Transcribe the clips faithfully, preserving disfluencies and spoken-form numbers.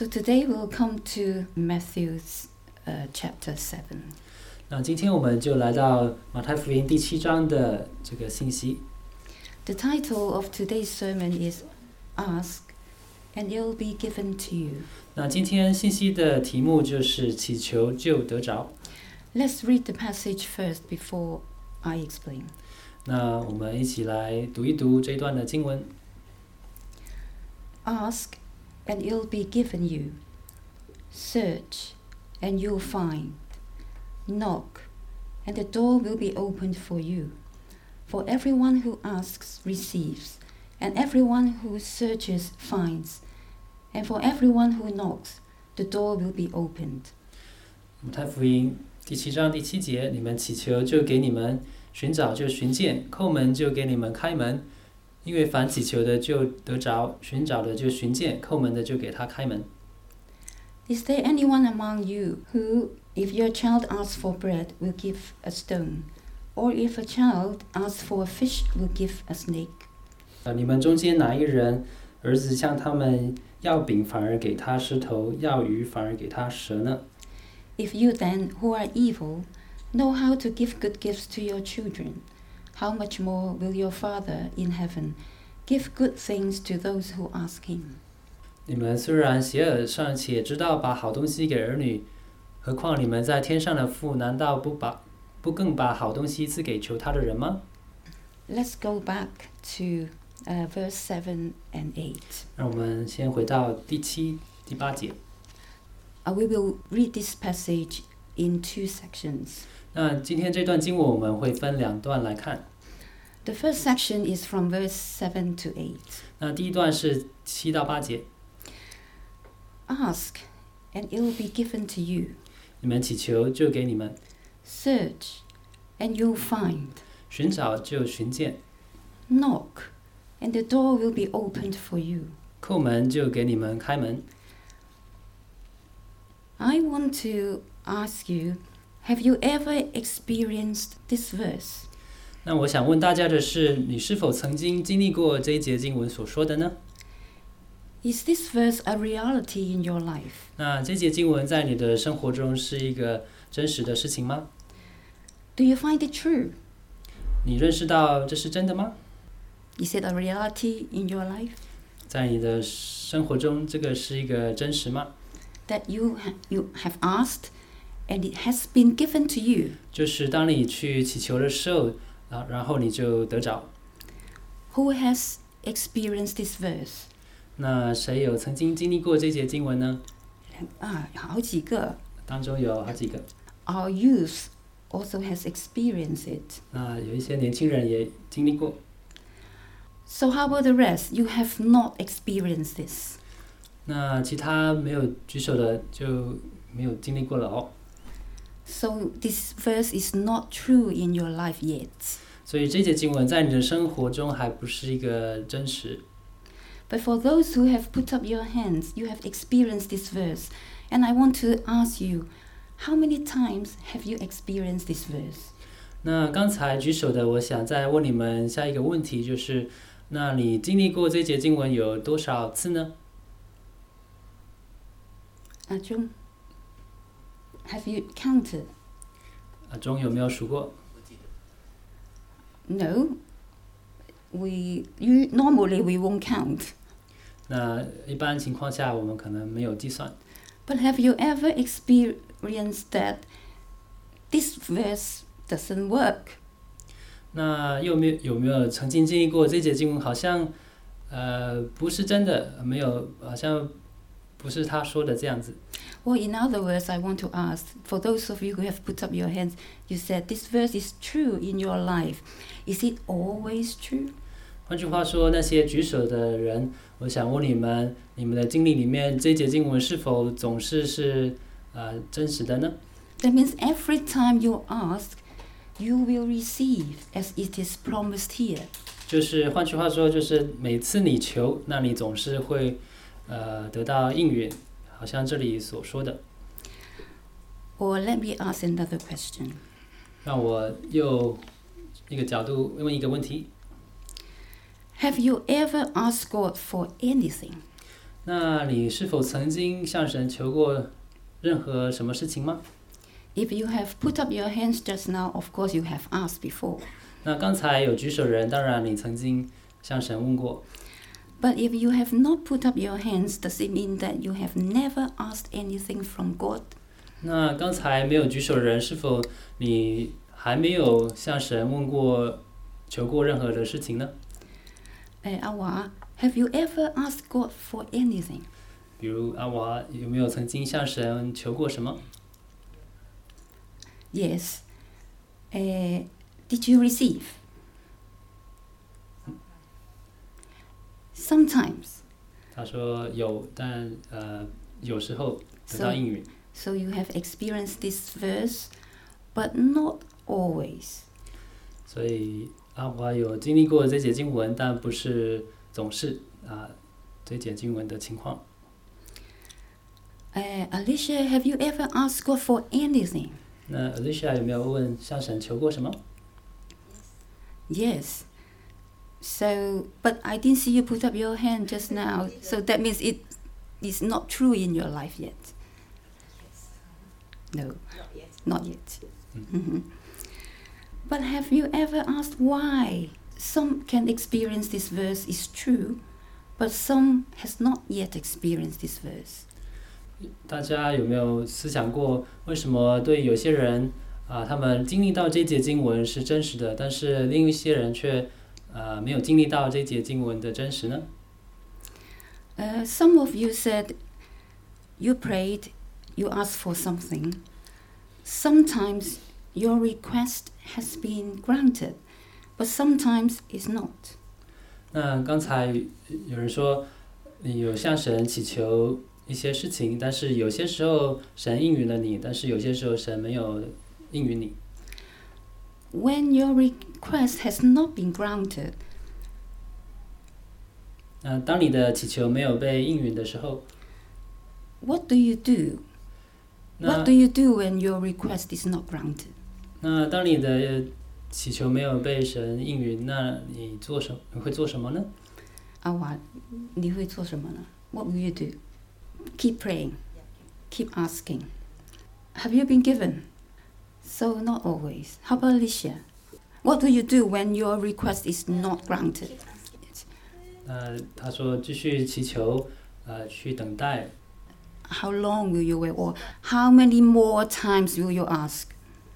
So today we'll come to Matthew's uh, chapter seven. 那今天我们就来到马太福音第七章的这个信息。 The title of today's sermon is Ask, and it will be given to you. 那今天信息的题目就是祈求就得着。 Let's read the passage first before I explain. 那我们一起来读一读这一段的经文。 Ask, and it will be given you. Search, and you'll find. Knock, and the door will be opened for you. For everyone who asks receives, and everyone who searches finds, and for everyone who knocks, the door will be opened. 马太福音第七章第七节，你们祈求就给你们，寻找就寻见，叩门就给你们开门。因为凡祈求的就得着，寻找的就寻见，叩门的就给他开门。 Is there anyone among you who, if your child asks for bread, will give a stone, or if a child asks for a fish, will give a snake? 呃，你们中间哪一人，儿子向他们要饼，反而给他石头；要鱼，反而给他蛇呢？ If you then, who are evil, know how to give good gifts to your children, how much more will your Father in heaven give good things to those who ask him? 你们虽然邪恶，尚且知道把好东西给儿女，何况你们在天上的父，难道不把不更把好东西赐给求他的人吗？ Let's go back to uh, verse seven and eight. 让我们先回到第七、第八节。 Uh, we will read this passage in two sections. 那今天这段经文我们会分两段来看。 The first section is from verse seven to eight. 那第一段是七到八节。 Ask, and it will be given to you. 你们祈求，就给你们； Search, and you'll find. 寻找，就寻见； Knock, and the door will be opened for you. 叩门，就给你们开门。 I want to ask you, have you ever experienced this verse? 那我想问大家的是，你是否曾经经历过这一节经文所说的呢？ Is this verse a reality in your life? 那这节经文在你的生活中是一个真实的事情吗？ Do you find it true? 你认识到这是真的吗？ Is it a reality in your life? 在你的生活中，这个是一个真实吗？ That you, ha- you have asked, and it has been given to you. 就是当你去祈求的时候，啊，然后你就得着。 Who has experienced this verse? 那谁有曾经经历过这节经文呢？ 啊，好几个。 当中有好几个。 Our youth also has experienced it. 那有一些年轻人也经历过。 So how about the rest? You have not experienced this. 那其他没有举手的就没有经历过了哦。 So this verse is not true in your life yet. 所以这节经文在你的生活中还不是一个真实。 But for those who have put up your hands, you have experienced this verse. And I want to ask you, how many times have you experienced this verse? 那刚才举手的，我想再问你们下一个问题，就是那你经历过这节经文有多少次呢？ 阿忠 Have you counted? 阿忠有没有数过？ No. We you normally we won't count. 那一般情况下我们可能没有计算。 But have you ever experienced that this verse doesn't work? 那有没有有没有曾经经历过这节经文好像呃不是真的，没有好像不是他说的这样子？ Well, in other words, I want to ask, for those of you who have put up your hands, you said this verse is true in your life. Is it always true? 换句话说，那些举手的人，我想问你们，你们的经历里面，这节经文是否总是是呃真实的呢？ That means every time you ask, you will receive as it is promised here. 就是换句话说，就是每次你求，那你总是会呃得到应允，好像这里所说的。 Or let me ask another question. 让我又一个角度问一个问题。 Have you ever asked God for anything? 那你是否曾经向神求过任何什么事情吗？ If you have put up your hands just now, of course you have asked before. 那刚才有举手人，当然你曾经向神问过。 But if you have not put up your hands, does it mean that you have never asked anything from God? 那刚才没有举手人，是否你还没有向神问过、求过任何的事情呢？ Uh, Awa, have you ever asked God for anything? 比如阿娃有没有曾经向神求过什么？ Yes. Uh, did you receive? Sometimes. 他说有，但呃有时候得到应允。 So you have experienced this verse, but not always. 所以阿华有经历过这节经文，但不是总是啊这节经文的情况。 Uh, Alicia, have you ever asked God for anything? 那 Alicia 有没有问向神求过什么？ Yes. So, but I didn't see you put up your hand just now. So that means it is not true in your life yet. No, Not yet. not yet. Mm-hmm. But have you ever asked why some can experience this verse is true, but some has not yet experienced this verse? 大家有没有思想过，为什么对有些人啊，他们经历到这节经文是真实的，但是另一些人却啊没有经历到这节经文的真实呢？ Uh, some of you said you prayed, you asked for something. Sometimes your request has been granted, but sometimes it's not. 那刚才有人说，你有向神祈求一些事情，但是有些时候神应允了你，但是有些时候神没有应允你。 When your request has not been granted, 那当你的祈求没有被应允的时候， what do you do? 那 What do you do when your request is not granted? 那当你的祈求没有被神应允，那你做什你会做什么呢？ Awa, 你会做什么呢? What will you do? Keep praying. Keep asking. Have you been given? So not always. How about Alicia? What do you do when your request is not granted? 那他说继续祈求，呃，去等待。 How long will you wait, or how many more times will you ask?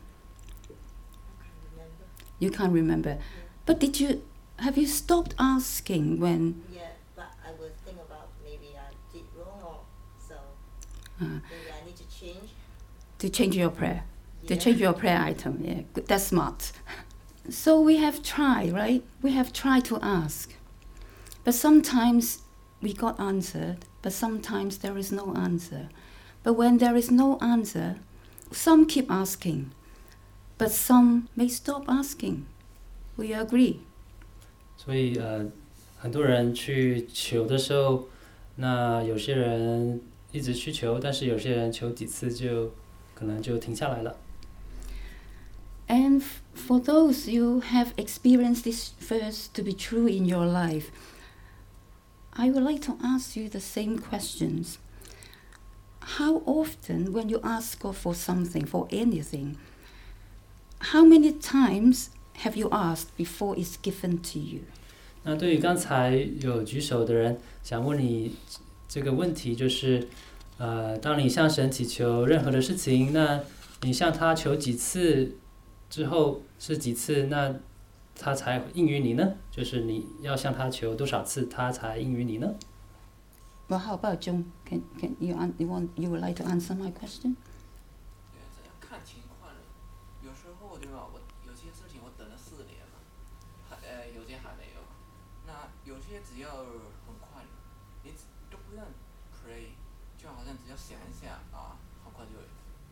You can't remember. But did you have you stopped asking when? Yeah, but I would think about maybe I did wrong or so. Uh, Maybe I need to change. to change your prayer. To Yeah. change your prayer item. Yeah, good. That's smart. So we have tried, right? We have tried to ask. But sometimes we got answered, but sometimes there is no answer. But when there is no answer, some keep asking, but some may stop asking. Will you agree? 所以呃，很多人去求的时候，那有些人一直去求，但是有些人求几次就可能就停下来了。 And f- for those you have experienced this verse to be true in your life, I would like to ask you the same questions. How often, when you ask God for something, for anything, how many times have you asked before it's given to you? 那对于刚才有举手的人，想问你这个问题，就是呃，当你向神祈求任何的事情，那你向他求几次之后是几次，那他才应允你呢？就是你要向他求多少次，他才应允你呢？ Well, how about John? Can can you an- you want you would like to answer my question? 对，这要看情况了。有时候对吧，我有些事情我等了四年了，还呃有些还没有。那有些只要很快，你只都不用 pray，就好像只要想一下啊，很快就有。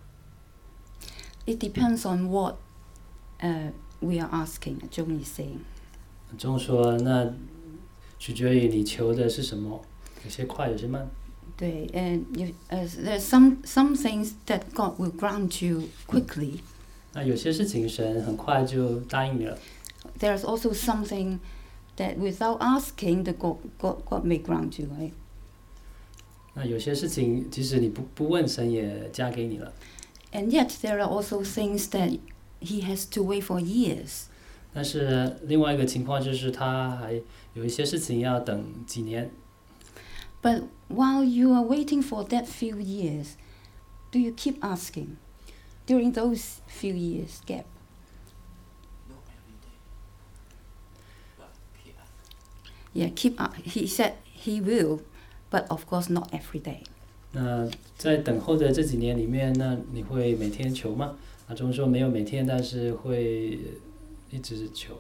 It depends on what uh, we are asking. John is saying. 中说，那取决于你求的是什么，有些快，有些慢。 对, and you, uh, there's some some things that God will grant you quickly. 那有些事情神很快就答应你了， There's also something that without asking, the God, God, God may grant you, right? 那有些事情，即使你不不问，神也加给你了。 And yet there are also things that he has to wait for years. 但是另外一个情况就是，他还有一些事情要等几年。 But while you are waiting for that few years, do you keep asking during those few years gap? Not every day. But keep asking. Yeah, keep. Uh, he said he will, but of course not every day. 那在等候的这几年里面，那你会每天求吗？啊，中说没有每天，但是会一直求。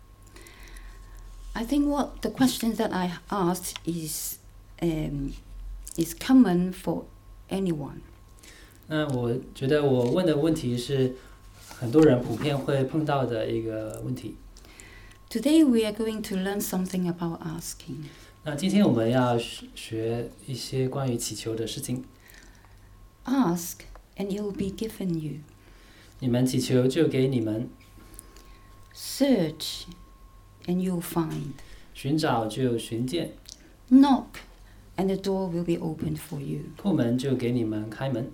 I think what the question that I asked is um, is common for anyone. 那我觉得我问的问题是很多人普遍会碰到的一个问题。 Today we are going to learn something about asking. 那今天我们要学一些关于祈求的事情。 Ask and it will be given you. 你们祈求就给你们， Search and you'll find. 寻找就寻见， Knock and the door will be opened for you. 叩门就给你们开门。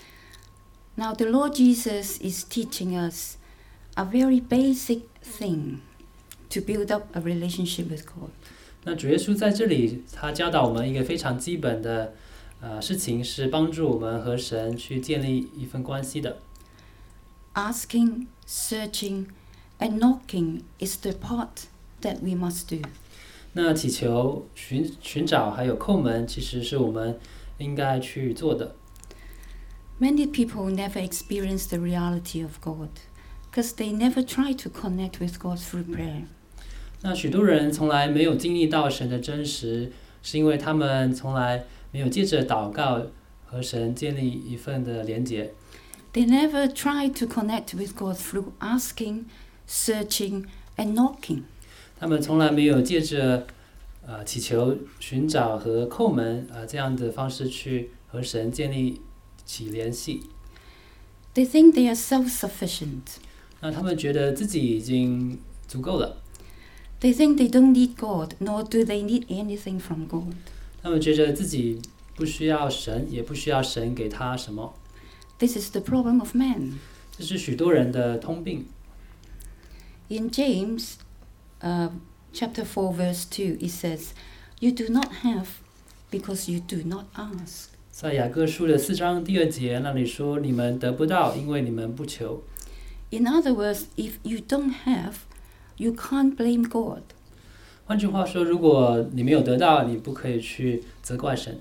Now the Lord Jesus is teaching us a very basic thing to build up a relationship with God. 那主耶稣在这里，他教导我们一个非常基本的呃事情，是帮助我们和神去建立一份关系的。 Asking, searching, and knocking is the part that we must do. 那祈求、寻寻找还有叩门，其实是我们应该去做的。 Many people never experience the reality of God because they never try to connect with God through prayer. 那许多人从来没有经历到神的真实，是因为他们从来没有借着祷告和神建立一份的连结。 They never try to connect with God through asking, searching, and knocking. 他们从来没有借着呃祈求、寻找和叩门啊、呃、这样的方式去和神建立起联系。 They think they are self-sufficient. 那他们觉得自己已经足够了。 They think they don't need God, nor do they need anything from God. 他们觉得自己不需要神，也不需要神给他什么。 This is the problem of man. 这是许多人的通病。 In James uh, chapter four verse two, it says, "You do not have because you do not ask." 在雅各书的四章第二节那里说：“你们得不到，因为你们不求。” In other words, if you don't have, you can't blame God. 换句话说，如果你没有得到，你不可以去责怪神。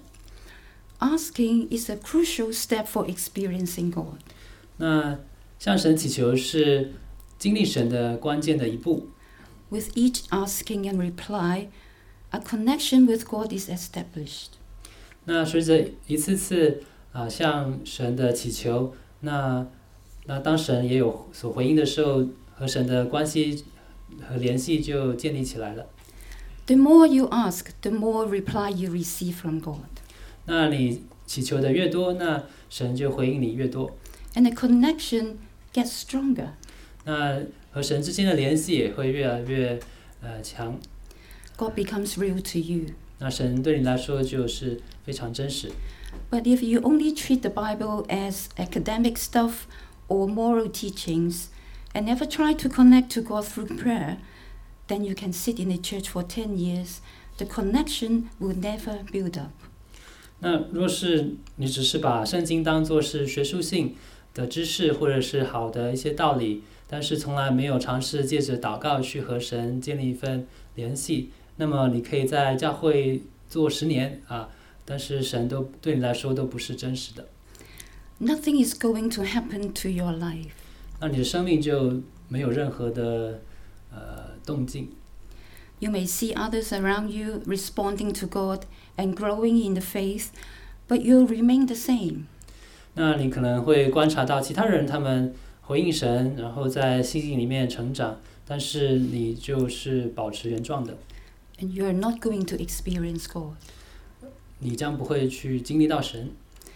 Asking is a crucial step for experiencing God. 那向神祈求是经历神的关键的一步。 With each asking and reply, a connection with God is established. 那随着一次次啊、呃、向神的祈求，那那当神也有所回应的时候，和神的关系和联系就建立起来了。 The more you ask, the more reply you receive from God. 那你祈求的越多，那神就回应你越多。 And the connection gets stronger. 那和神之间的联系也会越来越呃强。 God becomes real to you. 那神对你来说就是非常真实。 But if you only treat the Bible as academic stuff or moral teachings and never try to connect to God through prayer, then you can sit in the church for ten years. The connection will never build up. 那若是你只是把圣经当作是学术性的知识或者是好的一些道理，但是从来没有尝试借着祷告去和神建立一份联系，那么你可以在教会做十年啊，但是神都对你来说都不是真实的。 Nothing is going to happen to your life. 那你的生命就没有任何的呃动静。 You may see others around you responding to God and growing in the faith, but you'll remain the same. 那你可能会观察到其他人他们回应神，然后在信心里面成长，但是你就是保持原状的。 And you're not going to experience God. 你将不会去经历到神。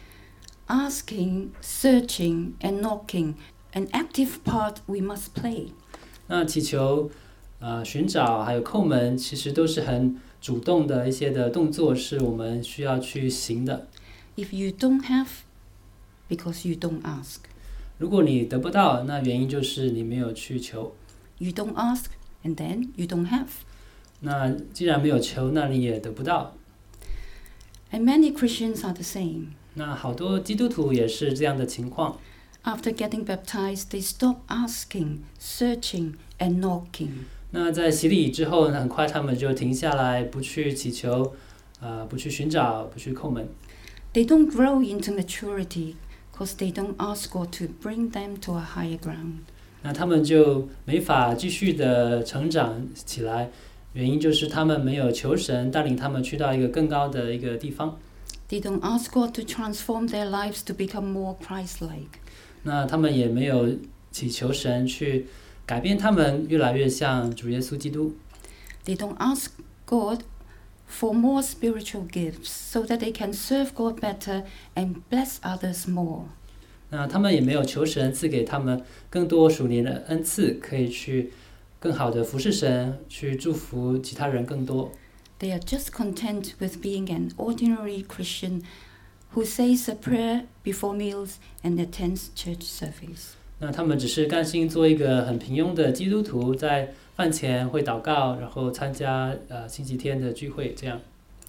Asking, searching, and knocking, an active part we must play. 那祈求、呃、寻找还有叩门，其实都是很主动的一些的动作是我们需要去行的。 If you don't have, because you don't ask. 如果你得不到，那原因就是你没有去求。 You don't ask, and then you don't have. 那既然没有求，那你也得不到。 And many Christians are the same. 那好多基督徒也是这样的情况。 After getting baptized, they stop asking, searching, and knocking. 那在洗礼之后，很快他们就停下来，不去祈求，呃，不去寻找，不去叩门。 They don't grow into maturity because they don't ask God to bring them to a higher ground. 那他们就没法继续的成长起来，原因就是他们没有求神带领他们去到一个更高的一个地方。 They don't ask God to transform their lives to become more Christ-like. 那他们也没有祈求神去改变他们越来越像主耶稣基督。 They don't ask God for more spiritual gifts so that they can serve God better and bless others more. 那他们也没有求神赐给他们更多属灵的恩赐，可以去更好的服侍神，去祝福其他人更多。 They are just content with being an ordinary Christian who says a prayer before meals and attends church service. 那他们只是甘心做一个很平庸的基督徒，在饭前会祷告，然后参加呃星期天的聚会，这样。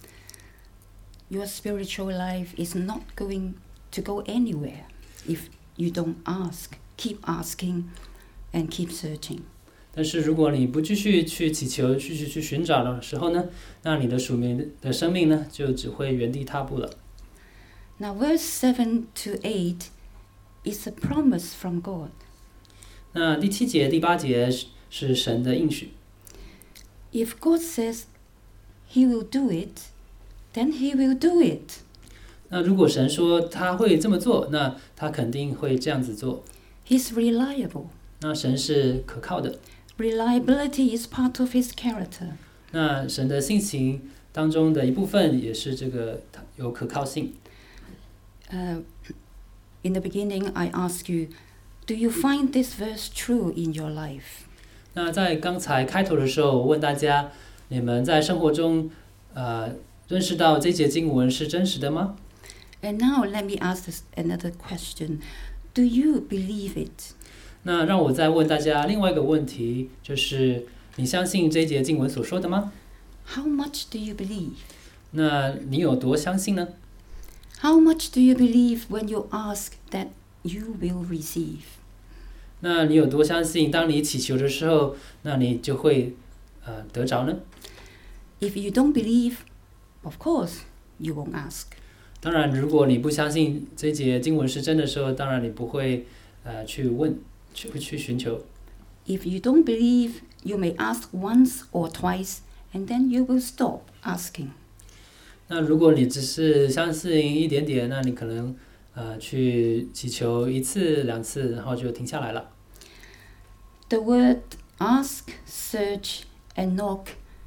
Your spiritual life is not going to go anywhere if you don't ask, keep asking, and keep searching. 但是如果你不继续去祈求，继续去寻找的时候呢，那你的属灵的生命呢，就只会原地踏步了。 Now, verse seven to eight is a promise from God. 那第七节、第八节是是神的应许。 If God says He will do it, then He will do it. 那如果神说他会这么做，那他肯定会这样子做。 He's reliable. 那神是可靠的。 Reliability is part of His character. 那神的性情当中的一部分也是这个有可靠性。 Uh, in the beginning, I asked you, do you find this verse true in your life? 那在刚才开头的时候，我问大家，你们在生活中，呃，认识到这节经文是真实的吗？ And now let me ask this another question. Do you believe it? 那让我再问大家另外一个问题，就是你相信这节经文所说的吗？ How much do you believe? 那你有多相信呢？ How much do you believe when you ask that you will receive? 那你有多相信，当你祈求的时候，那你就会呃得着呢？ If you don't believe, of course, you won't ask. 当然，如果你不相信这节经文是真的时候，当然你不会呃去问，去去寻求。 If you don't believe, you may ask once or twice, and then you will stop asking. 那如果你只是相信一点点，那你可能呃去祈求一次两次，然后就停下来了。 The word ask, search, and knock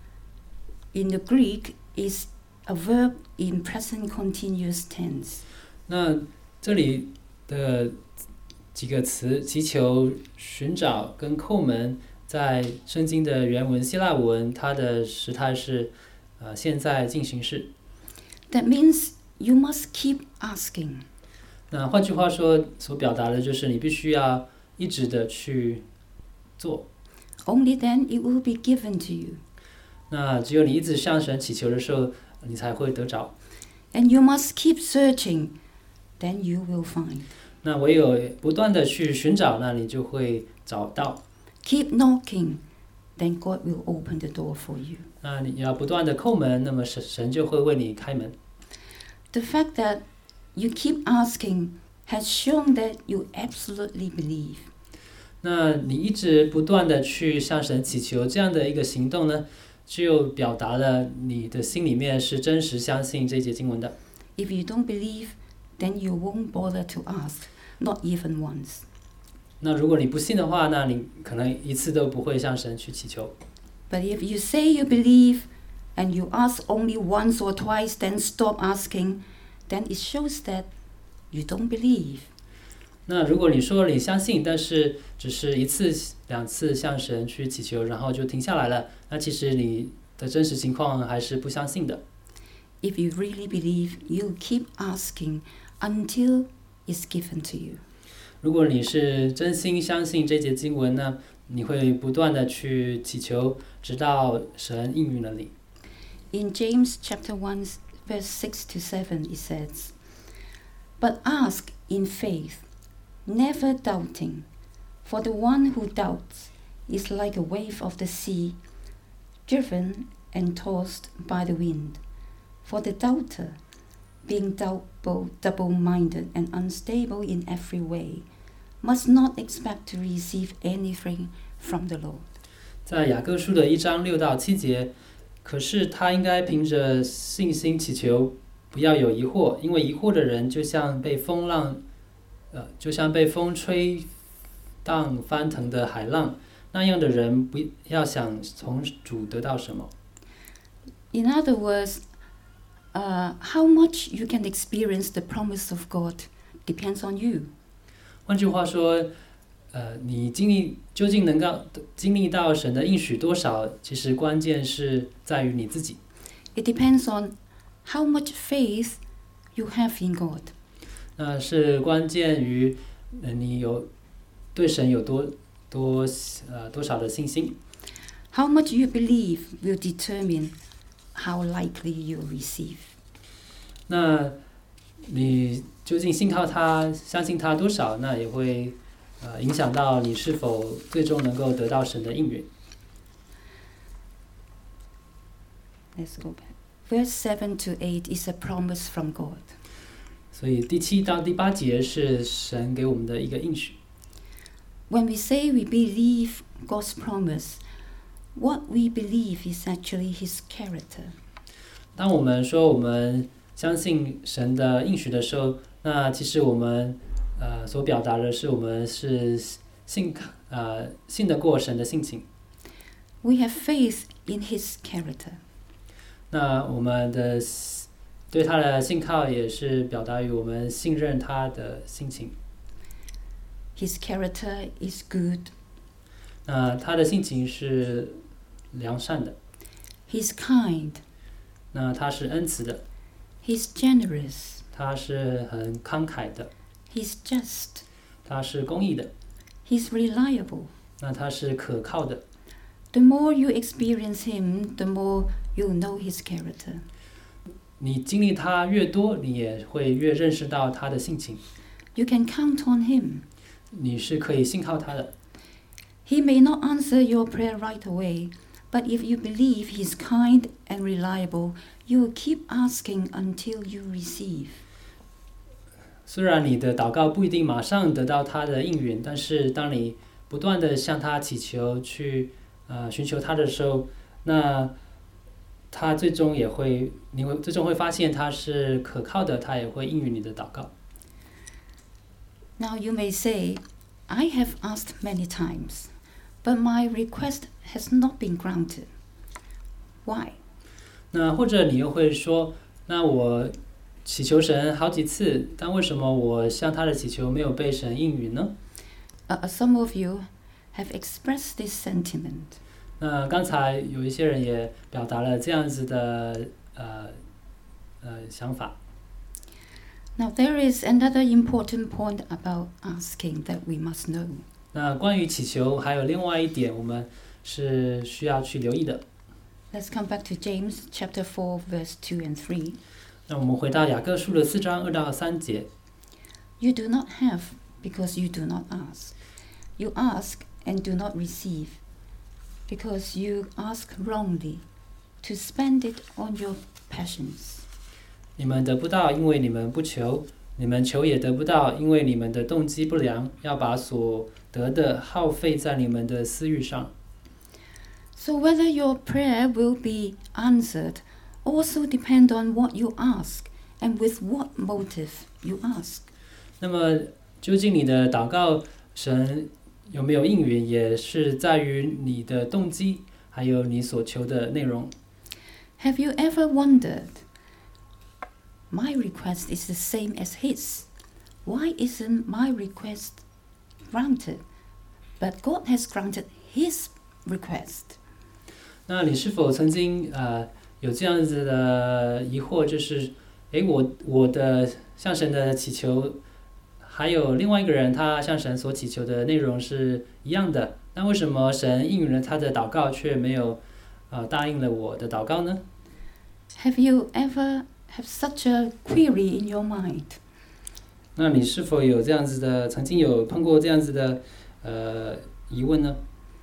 in the Greek is a verb in present continuous tense. 那这里的几个词，祈求、寻找跟叩门，在圣经的原文希腊文，它的时态是呃现在进行式。 That means you must keep asking. 那换句话说，所表达的就是你必须要一直的去做。 Only then it will be given to you. 那只有你一直向神祈求的时候，你才会得着。 And you must keep searching, then you will find. 那唯有不断的去寻找，那你就会找到。 Keep knocking, then God will open the door for you. 那你要不断的叩门，那么神神就会为你开门。 The fact that you keep asking has shown that you absolutely believe. 那你一直不断的去向神祈求，这样的一个行动呢，就表达了你的心里面是真实相信这节经文的。 If you don't believe, then you won't bother to ask, not even once. 那如果你不信的话，那你可能一次都不会向神去祈求。 But if you say you believe and you ask only once or twice, then stop asking, then it shows that you don't believe. 那如果你说你相信，但是只是一次两次向神去祈求，然后就停下来了，那其实你的真实情况还是不相信的。 If you really believe, you'll keep asking until it's given to you. 如果你是真心相信这节经文呢，你会不断的去祈求，直到神应允了你。 In James chapter one, verse six to seven, it says, "But ask in faith, never doubting, for the one who doubts is like a wave of the sea, driven and tossed by the wind. For the doubter, being double, double-minded and unstable in every way, must not expect to receive anything from the Lord." 在雅各书的一章六到七节，可是他应该凭着信心祈求，不要有疑惑，因为疑惑的人就像被风浪，呃，就像被风吹荡翻腾的海浪，那样的人不要想从主得到什么。 In other words, uh, how much you can experience the promise of God depends on you. 换句话说，呃，你经历究竟能够经历到神的应许多少，其实关键是在于你自己。 It depends on how much faith you have in God. 那是关键于，呃，你有对神有多多呃多少的信心。 How much you believe will determine how likely you'll receive. 那你究竟信靠他、相信他多少，那也会呃影响到你是否最终能够得到神的应允。 Let's go back. Verse seven to eight is a promise from God. 所以第七到第八节是神给我们的一个应许。 When we say we believe God's promise, what we believe is actually His character. 当我们说我们相信神的应许的时候，那其实我们呃所表达的是我们是信呃信得过神的性情。 We have faith in His character. 那我们的对他的信靠也是表达于我们信任他的心情。 His character is good. 那他的性情是良善的。 He's kind. 那他是恩慈的。 He's generous. 他是很慷慨的。 He's just. 他是公义的。 He's reliable. 那他是可靠的。 The more you experience Him, the more you'll know His character. 你经历他越多，你也会越认识到他的性情。 You can count on Him. 你是可以信靠他的。 He may not answer your prayer right away, but if you believe He's kind and reliable, you will keep asking until you receive. 虽然你的祷告不一定马上得到他的应允，但是当你不断的向他祈求，去呃寻求他的时候，那他最终也会，你会最终会发现他是可靠的，他也会应允你的祷告。 Now you may say, I have asked many times, but my request has not been granted. Why? 那或者你又会说，那我祈求神好几次，但为什么我向他的祈求没有被神应允呢？ Uh, some of you have expressed this sentiment. 那刚才有一些人也表达了这样子的呃呃想法。 Now there is another important point about asking that we must know. 那关于祈求还有另外一点，我们是需要去留意的。 Let's come back to James chapter four, verse two and three. 那我们回到雅各书的四章二到三节。 You do not have because you do not ask. You ask and do not receive because you ask wrongly to spend it on your passions. 你们得不到，因为你们不求；你们求也得不到，因为你们的动机不良，要把所得的耗费在你们的私欲上。 So whether your prayer will be answered also depend on what you ask and with what motive you ask. 那么，究竟你的祷告神有没有应允，也是在于你的动机，还有你所求的内容。 Have you ever wondered, my request is the same as his? Why isn't my request granted? But God has granted his request. 那你是否曾经呃有这样子的疑惑，就是诶我我的向神的祈求，还有另外一个人他向神所祈求的内容是一样的，那为什么神应允了他的祷告，却没有呃答应了我的祷告呢？ Have you ever have such a query in your mind? 那你是否有这样子的，曾经有碰过这样子的呃疑问呢？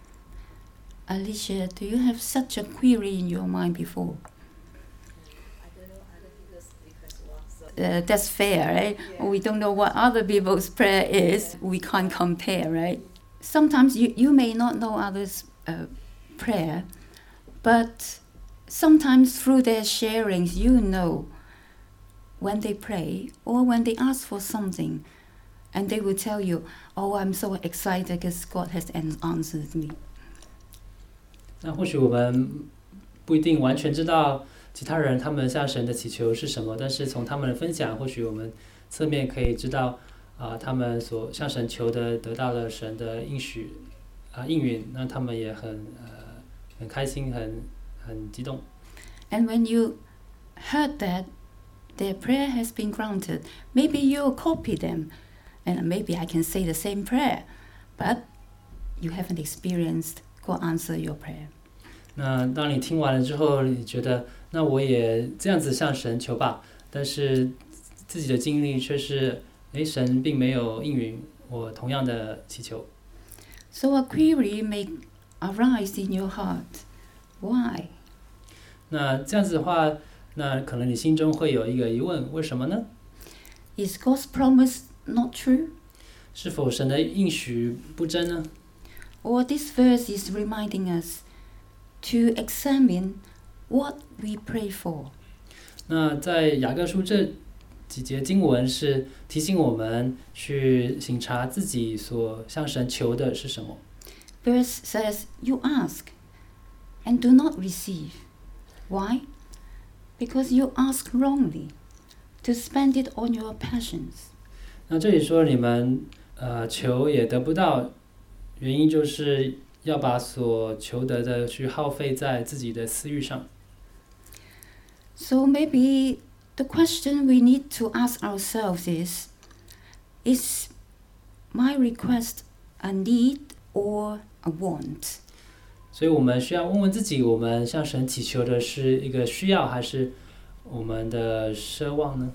Alicia, do you have such a query in your mind before? I don't know other people's request was. So Uh, that's fair, right? Yeah. We don't know what other people's prayer is. We can't compare, right? Sometimes you, you may not know others' uh, prayer, but sometimes through their sharings, you know when they pray or when they ask for something, and they will tell you, "Oh, I'm so excited because God has an- answered me." 那或许我们不一定完全知道其他人他们向神的祈求是什么，但是从他们的分享，或许我们侧面可以知道啊、他们所向神求的得到了神的应许啊、应允，那他们也很呃很开心，很很激动。 And when you heard that their prayer has been granted, maybe you'll copy them, and maybe I can say the same prayer, but you haven't experienced God answer your prayer. 那当你听完了之后，你觉得那我也这样子向神求吧，但是自己的经历却是，诶，神并没有应允我同样的祈求。 So a query may arise in your heart. Why? 那这样子的话，那可能你心中会有一个疑问，为什么呢？ Is God's promise not true? 是否神的应许不真呢？ Or this verse is reminding us to examine what we pray for. 那在雅各书这几节经文是提醒我们去省察自己所向神求的是什么。 Verse says, "You ask and do not receive." Why? Because you ask wrongly, to spend it on your passions. 那这里说你们呃求也得不到，原因就是要把所求得的去耗费在自己的私欲上。 So maybe the question we need to ask ourselves is, is my request a need or a want? 所以我们需要问问自己，我们向神祈求的是一个需要，还是我们的奢望呢？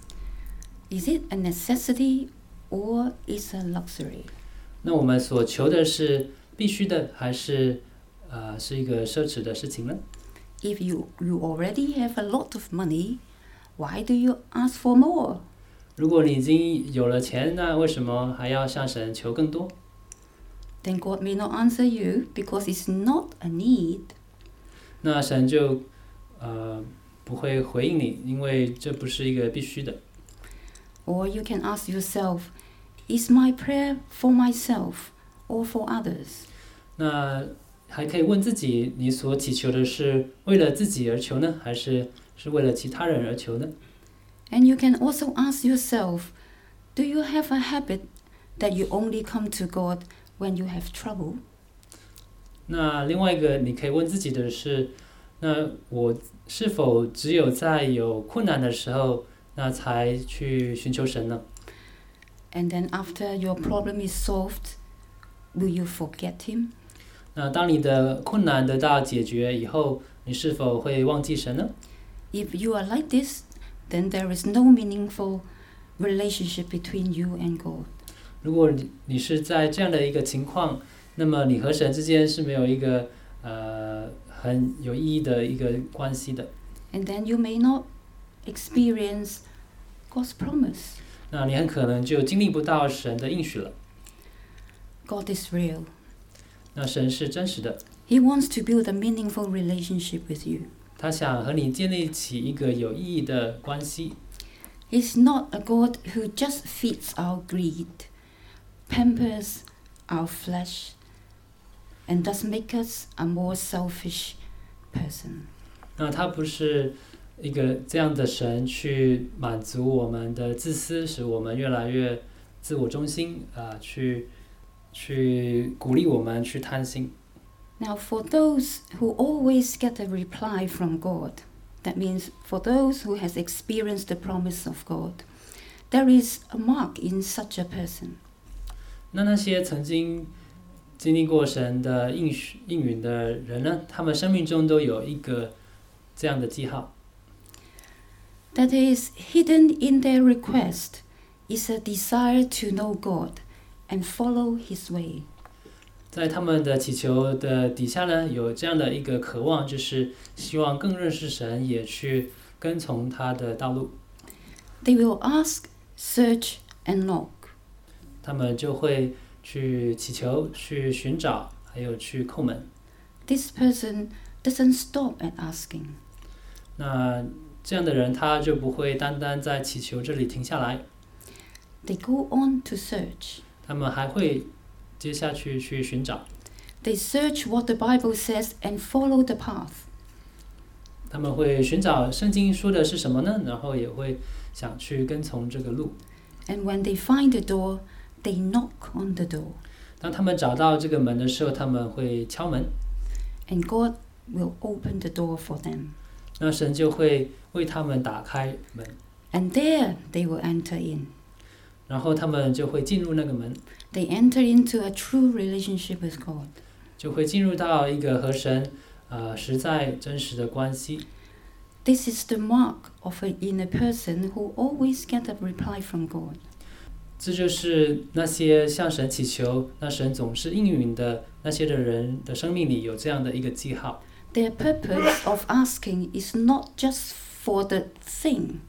Is it a necessity or is a luxury? 那我们所求的是必须的，还是呃是一个奢侈的事情呢？ If you, you already have a lot of money, why do you ask for more? 如果你已经有了钱，那为什么还要向神求更多？ Then God may not answer you because it's not a need. 那神就呃不会回应你，因为这不是一个必须的。 Or you can ask yourself, is my prayer for myself or for others? 那还可以问自己，你所祈求的是为了自己而求呢，还是是为了其他人而求呢？ And you can also ask yourself, do you have a habit that you only come to God when you have trouble? 那另外一个你可以问自己的是，那我是否只有在有困难的时候，那才去寻求神呢？ And then after your problem is solved, will you forget Him? 那当你的困难得到解决以后，你是否会忘记神呢？ If you are like this, then there is no meaningful relationship between you and God. 如果你你是在这样的一个情况，那么你和神之间是没有一个呃很有意义的一个关系的。 And then you may not experience God's promise. 那你很可能就经历不到神的应许了。 God is real. 那神是真实的， He wants to build a meaningful relationship with you. 他想和你建立起一个有意义的关系。 He's not a God who just feeds our greed, pampers our flesh, and does make us a more selfish person. 那他不是一个这样的神去满足我们的自私，使我们越来越自我中心啊、呃，去去鼓励我们去贪心。 Now, for those who always get a reply from God, that means for those who has experienced the promise of God, there is a mark in such a person. 那那些曾经经历过神的应许应允的人呢，他们生命中都有一个这样的记号。 That is hidden in their request is a desire to know God and follow His way. 在他们的祈求的底下呢，有这样的一个渴望，就是希望更认识神，也去跟从他的道路。 They will ask, search, and knock. 他们就会去祈求、去寻找，还有去叩门。 This person doesn't stop at asking. 那这样的人，他就不会单单在祈求这里停下来， They go on to search. 他们还会接下去去寻找。 They search what the Bible says and follow the path. 他们会寻找圣经说的是什么呢？然后也会想去跟从这个路。 And when they find the door, they knock on the door. 当他们找到这个门的时候，他们会敲门， And God will open the door for them. 那神就会为他们打开门， And there they will enter in. 然后他们就会进入那个门， They enter into a true relationship with God. 就会进入到一个和神呃实在真实的关系。 This is the mark of a, in a person who always get a reply from God. 这就是那些向神祈求，那神总是应允的那些的人的生命里有这样的一个记号。 Their purpose of asking is not just for the thing,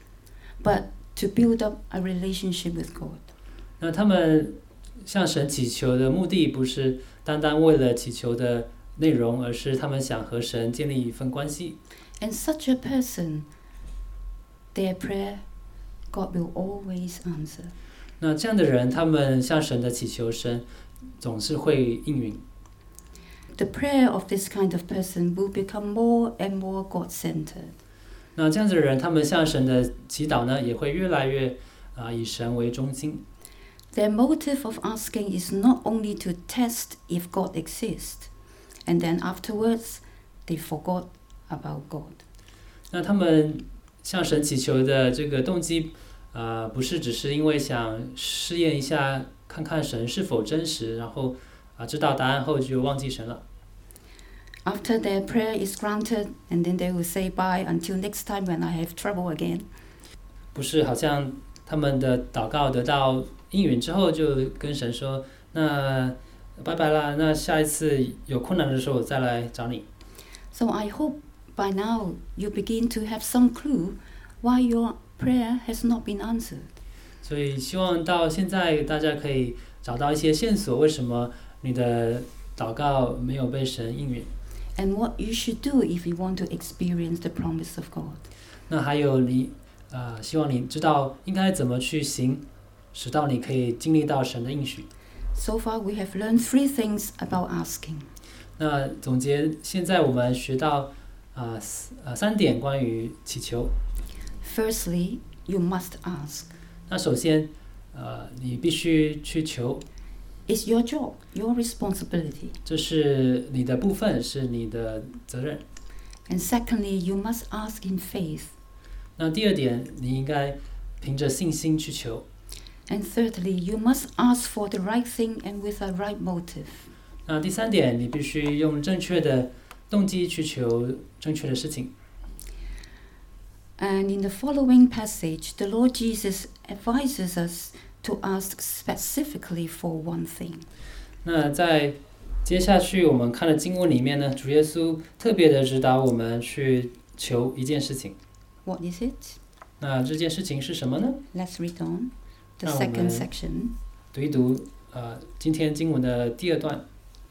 but to build up a relationship with God. 那他们向神祈求的目的不是单单为了祈求的内容，而是他们想和神建立一份关系。 And such a person, their prayer, God will always answer. 那这样的人，他们向神的祈求，神总是会应允。 The prayer of this kind of person will become more and more God-centered. 那这样子的人，他们向神的祈祷呢，也会越来越啊、以神为中心。 Their motive of asking is not only to test if God exists, and then afterwards they forgot about God. 那他们向神祈求的这个动机，啊、不是只是因为想试验一下，看看神是否真实，然后啊、知道答案后就忘记神了。 After their prayer is granted, and then they will say bye until next time when I have trouble again. 不是好像他们的祷告得到应允之后，就跟神说：“那拜拜啦，那下一次有困难的时候我再来找你。” So I hope by now you begin to have some clue why your prayer has not been answered. 所以希望到现在大家可以找到一些线索，为什么你的祷告没有被神应允？ And what you should do if you want to experience the promise of God. 那还有你，呃，希望你知道应该怎么去行，使到你可以经历到神的应许。 So far we have learned three things about asking. 那总结，现在我们学到啊呃三点关于祈求。 Firstly, you must ask. 那首先，呃，你必须去求， It's your job, your responsibility. 这是你的部分，是你的责任。 And secondly, you must ask in faith. 那第二点，你应该凭着信心去求。 And thirdly, you must ask for the right thing and with a right motive. 那第三点，你必须用正确的动机去求正确的事情。 And in the following passage, the Lord Jesus advises us to ask specifically for one thing. 那在接下去我们看的经文里面呢，主耶稣特别的指导我们去求一件事情。 What is it? 那这件事情是什么呢？ Let's read on. The 那我们 second section. 读一读呃今天经文的第二段。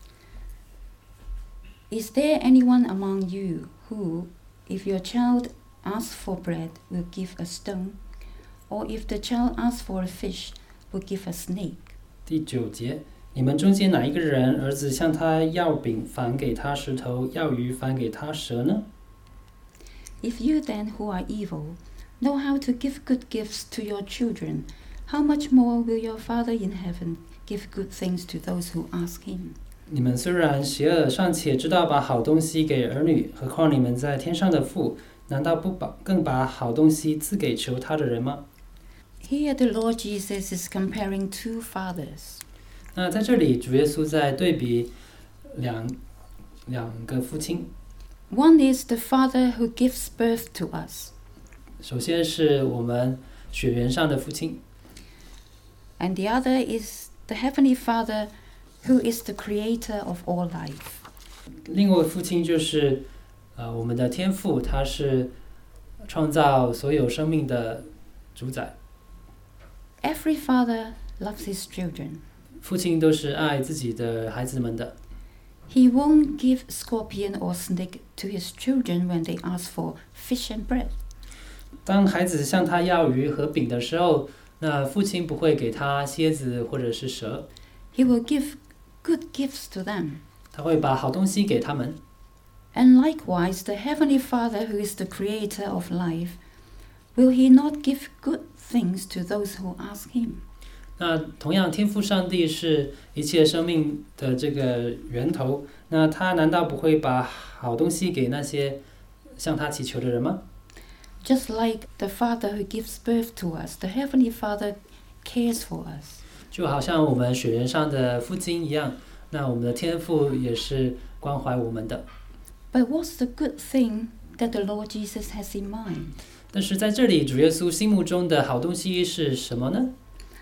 Is there anyone among you who, if your child asks for bread, will give a stone? Or if the child asks for a fish, will give a snake? 第九节，你们中间哪一个人儿子向他要饼，反给他石头；要鱼，反给他蛇呢？ If you then, who are evil, know how to give good gifts to your children, how much more will your Father in heaven give good things to those who ask him? 你们虽然邪恶，尚且知道把好东西给儿女，何况你们在天上的父，难道不把更把好东西赐给求他的人吗？ Here the Lord Jesus is comparing two fathers. 那在这里，主耶稣在对比两两个父亲。 One is the Father who gives birth to us. 首先是我们血缘上的父亲。 And the other is the Heavenly Father who is the creator of all life. 另外一位父亲就是呃我们的天父，他是创造所有生命的主宰。 Every father loves his children. 父亲都是爱自己的孩子们的。 He won't give scorpion or snake to his children when they ask for fish and bread. 当孩子向他要鱼和饼的时候，那父亲不会给他蝎子或者是蛇。 He will give good gifts to them. 他会把好东西给他们。 And likewise, the Heavenly Father who is the creator of life, will he not give good things to those who ask him? 那同样，天父上帝是一切生命的这个源头，那他难道不会把好东西给那些向他祈求的人吗？ Just like the Father who gives birth to us, the Heavenly Father cares for us. 就好像我们血缘上的父亲一样，那我们的天父也是关怀我们的。 But what's the good thing that the Lord Jesus has in mind? 但是在这里，主耶稣心目中的好东西是什么呢？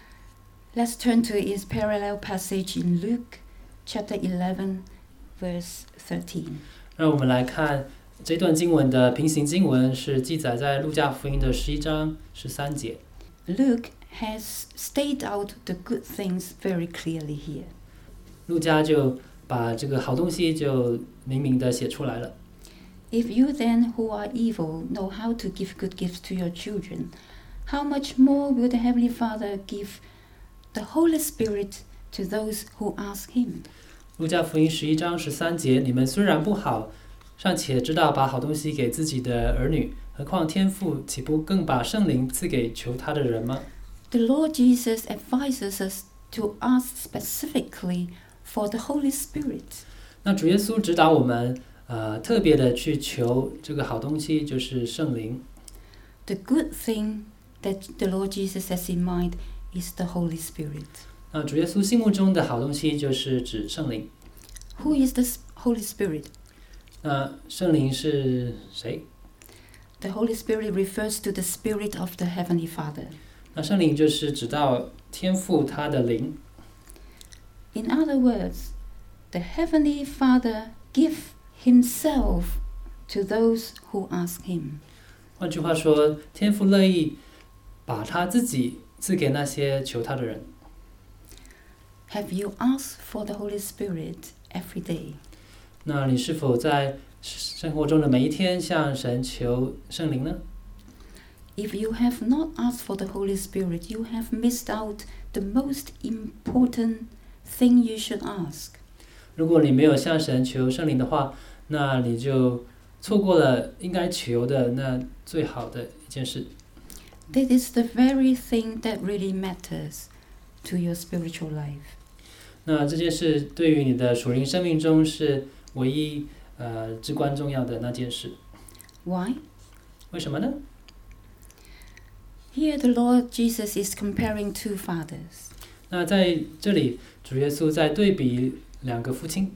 Let's turn to his parallel passage in Luke chapter eleven, verse thirteen. 让我们来看这段经文的平行经文，是记载在路加福音的十一章十三节。 Luke has stayed out the good things very clearly here. 路加就把这个好东西就明明的写出来了。 If you then, who are evil, know how to give good gifts to your children, how much more will the Heavenly Father give the Holy Spirit to those who ask him? 路加福音十一章十三节，你们虽然不好，尚且知道把好东西给自己的儿女，何况天父岂不更把圣灵赐给求他的人吗？ The Lord Jesus advises us to ask specifically for the Holy Spirit. 那主耶稣指导我们，呃，特别的去求这个好东西，就是圣灵。 The good thing that the Lord Jesus has in mind is the Holy Spirit. 那主耶稣心目中的好东西就是指圣灵。 Who is the Holy Spirit? 那圣灵是谁？ The Holy Spirit refers to the Spirit of the Heavenly Father. 那圣灵就是指到天父他的灵。 In other words, the Heavenly Father gives himself to those who ask him. 换句话说，天父乐意把他自己赐给那些求他的人。 Have you asked for the Holy Spirit every day? 那你是否在生活中的每一天向神求圣灵呢？ If you have not asked for the Holy Spirit, you have missed out the most important thing you should ask. 如果你没有向神求圣灵的话，那你就错过了应该求的那最好的一件事。 That is the very thing that really matters to your spiritual life. 那这件事对于你的属灵生命中是唯一呃至关重要的那件事。 Why? 为什么呢？ Here the Lord Jesus is comparing two fathers. 那在这里，主耶稣在对比两个父亲。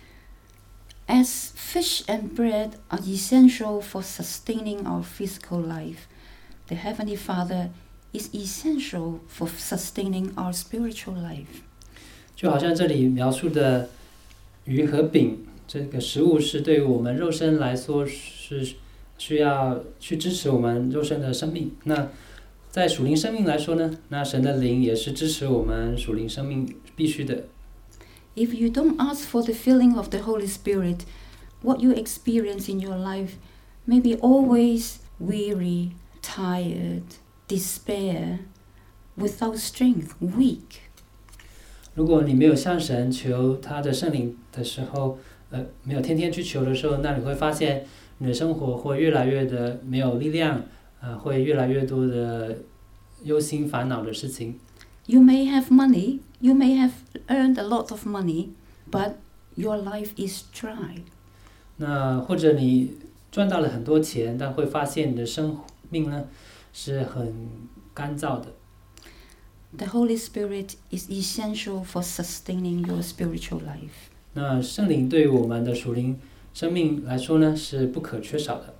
As fish and bread are essential for sustaining our physical life, the Heavenly Father is essential for sustaining our spiritual life. 就好像这里描述的鱼和饼，这个食物是对于我们肉身来说是需要去支持我们肉身的生命。那在属灵生命来说呢，那神的灵也是支持我们属灵生命必须的。 If you don't ask for the filling of the Holy Spirit, what you experience in your life may be always weary, tired, despair, without strength, weak. 如果你没有向神求他的圣灵的时候，呃，没有天天去求的时候，那你会发现你的生活会越来越的没有力量，呃，会越来越多的忧心烦恼的事情。 You may have money, you may have earned a lot of money, but your life is dry. 那或者你赚到了很多钱，但会发现你的生命呢是很干燥的。 The Holy Spirit is essential for sustaining your spiritual life. 那圣灵对于我们的属灵生命来说呢是不可缺少的。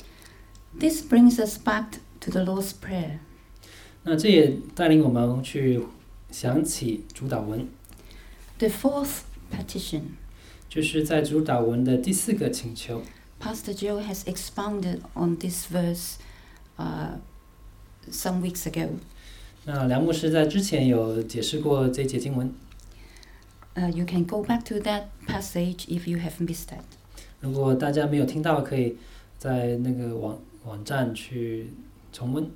This brings us back to the Lord's Prayer. 那这也带领我们去想起主祷文。 The fourth petition. 就是在主祷文的第四个请求。 Pastor Joe has expounded on this verse uh, some weeks ago. 那梁牧师在之前有解释过这节经文。 Uh, you can go back to that passage if you have missed that. 如果大家没有听到，可以在那个网网站去重温。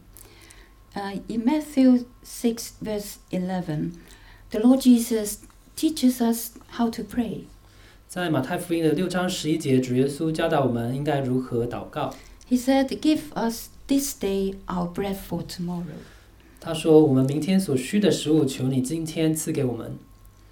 Uh, in Matthew six verse eleven, the Lord Jesus teaches us how to pray. 在马太福音的六章十一节，主耶稣教导我们应该如何祷告。 He said, "Give us this day our bread for tomorrow." 他说：“我们明天所需的食物，求你今天赐给我们。”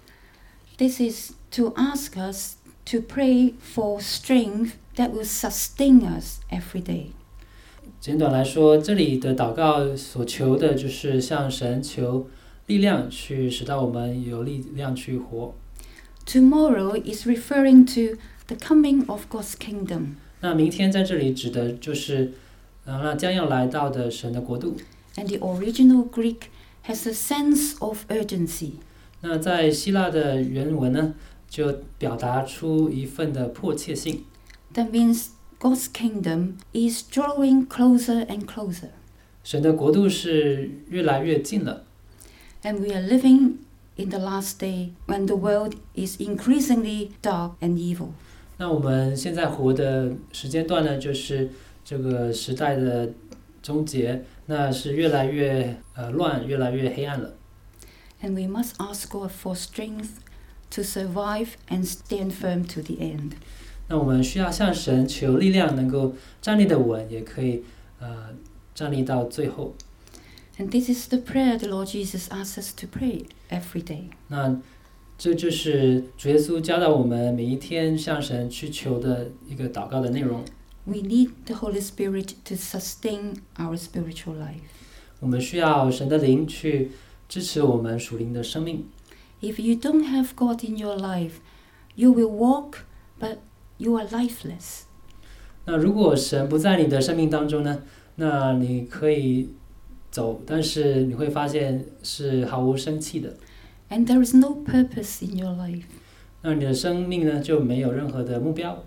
This is to ask us to pray for strength that will sustain us every day. 简短来说，这里的祷告所求的就是向神求力量，去使到我们有力量去活。 Tomorrow is referring to the coming of God's kingdom. 那明天在这里指的就是，呃，那将要来到的神的国度。 And the original Greek has a sense of urgency. 那在希腊的原文呢，就表达出一份的迫切性。 That means God's kingdom is drawing closer and closer. 神的国度是越来越近了。 And we are living in the last day when the world is increasingly dark and evil. 那我们现在活的时间段呢，就是这个时代的终结，那是越来越呃乱，越来越黑暗了。 And we must ask God for strength to survive and stand firm to the end. 那我们需要向神求力量，能够站立得稳，也可以呃站立到最后。 And this is the prayer the Lord Jesus asks us to pray every day. 那这就是主耶稣教导我们每一天向神去求的一个祷告的内容。 We need the Holy Spirit to sustain our spiritual life. 我们需要神的灵去支持我们属灵的生命。 If you don't have God in your life, you will walk, but you are lifeless. 那如果神不在你的生命当中呢，那你可以走，但是你会发现是毫无生气的。 And there is no purpose in your life. 那你的生命呢就没有任何的目标。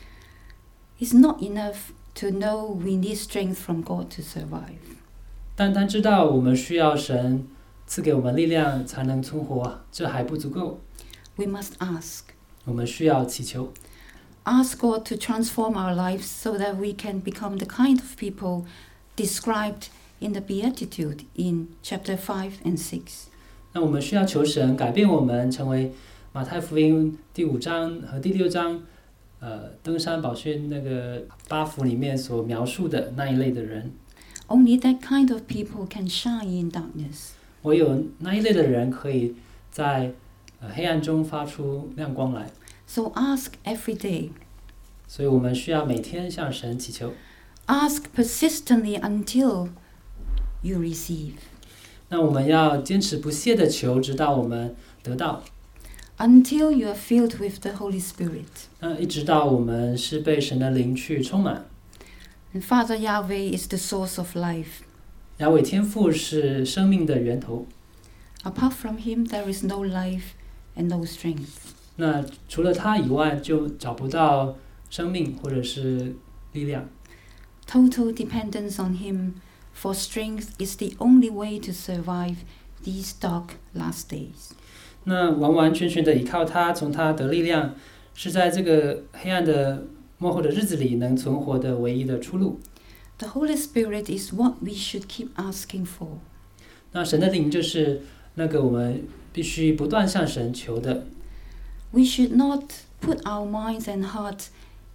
It's not enough to know we need strength from God to survive. 单单知道我们需要神赐给我们力量才能存活，这还不足够。 We must ask. 我们需要祈求。 Ask God to transform our lives so that we can become the kind of people described in the Beatitude in chapter five and six. 那我们需要求神改变我们，成为马太福音第五章和第六章，呃，登山宝训那个八福里面所描述的那一类的人。 Only that kind of people can shine in darkness. 唯有那一类的人可以在呃黑暗中发出亮光来。 So ask every day. 所以我们需要每天向神祈求。 Ask persistently until you receive. 那我们要坚持不懈地求，直到我们得到。 Until you are filled with the Holy Spirit. 那一直到我们是被神的灵去充满。 And Father Yahweh is the source of life. 雅伟天父是生命的源头。 Apart from Him, there is no life and no strength. 那除了他以外，就找不到生命或者是力量。 Total dependence on Him for strength is the only way to survive these dark last days. 那完完全全的依靠他，从他得力量，是在这个黑暗的末后的日子里能存活的唯一的出路。 The Holy Spirit is what we should keep asking for. 那神的灵就是那个我们必须不断向神求的。 We should not put our minds and hearts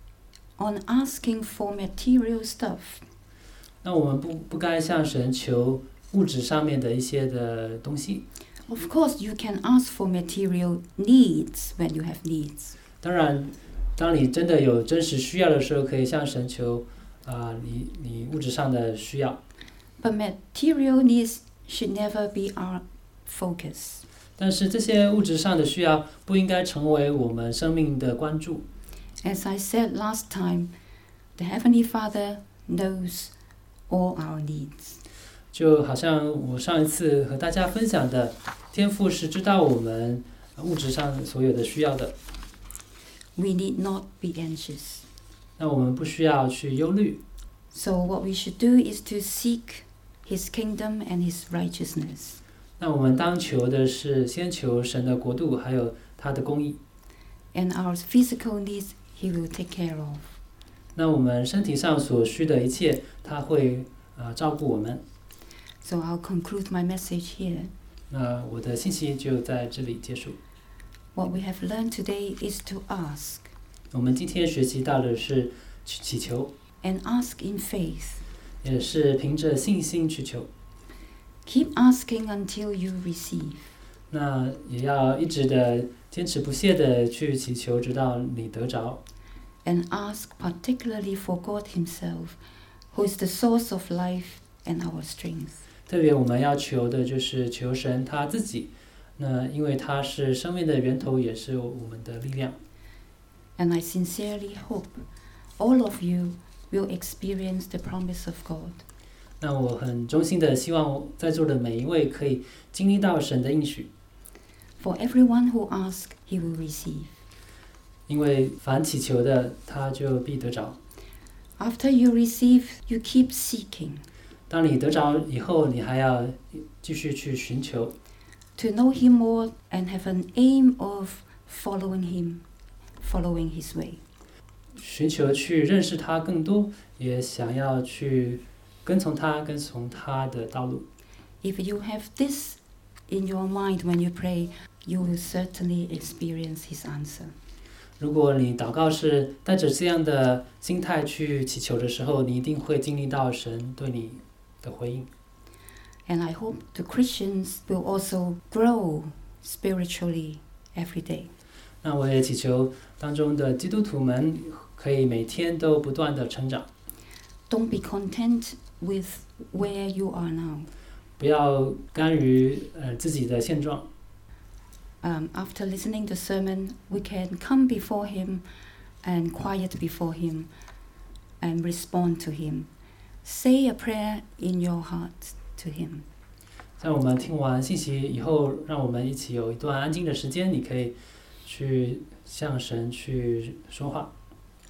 on asking for material stuff. 那我们不不该向神求物质上面的一些的东西。 Of course, you can ask for material needs when you have needs. 当然，当你真的有真实需要的时候，可以向神求啊、呃，你你物质上的需要。 But material needs should never be our focus. 但是这些物质上的需要不应该成为我们生命的关注。 As I said last time, the Heavenly Father knows all our needs. 就好像我上一次和大家分享的，天父是知道我们物质上所有的需要的。 We need not be anxious. 那我们不需要去忧虑。 So what we should do is to seek His kingdom and His righteousness. 那我们当求的是先求神的国度，还有他的公义。 And our physical needs He will take care of. 那我们身体上所需的一切，他会呃照顾我们。 So I'll conclude my message here. 那我的信息就在这里结束。 What we have learned today is to ask. 我们今天学习到的是祈求。 And ask in faith. 也是凭着信心去求。 Keep asking until you receive. 那也要一直的坚持不懈的去祈求，直到你得着。 And ask particularly for God Himself, who is the source of life and our strength. 特别我们要求的就是求神他自己，那因为他是生命的源头，也是我们的力量。 And I sincerely hope all of you will experience the promise of God. 那我很衷心的希望在座的每一位可以经历到神的应许。 For everyone who asks, he will receive. 因为凡祈求的，他就必得着。 After you receive, you keep seeking. 当你得着以后，你还要继续去寻求。 To know Him more and have an aim of following Him, following His way. 寻求去认识他更多，也想要去跟从他，跟从他的道路。 If you have this in your mind when you pray, you will certainly experience His answer. 如果你祷告是带着这样的心态去祈求的时候，你一定会经历到神对你的回应。 And I hope the Christians will also grow spiritually every day. 那我也祈求当中的基督徒们可以每天都不断的成长。 Don't be content with where you are now. 不要甘于呃自己的现状。 Um, after listening to the sermon, we can come before Him and quiet before Him and respond to Him. Say a prayer in your heart to Him. 在我们听完信息以后，让我们一起有一段安静的时间，你可以去向神去说话。